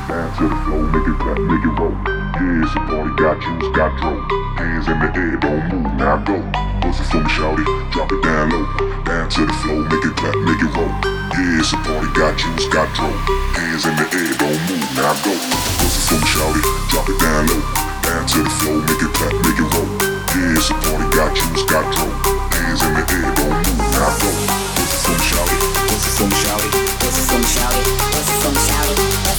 Down to the floor, make it clap, make it roll. Yeah, it's a party, got juice, got dro. Hands in the air, don't move, now go. Bust it for me, shawty, drop it down low. Down to the floor, make it clap, make it roll. Yeah, it's a party, got juice, got dro. Hands in the air, don't move, now go. Bust it for me, shawty, drop it down low. Down to the floor, make it clap, make it roll. Yeah, it's a party, got juice, got dro. Hands in the air, don't move, now go. Bust it for me, shawty, bust it for me, shawty, bust it for me, shawty, bust it for me, shawty.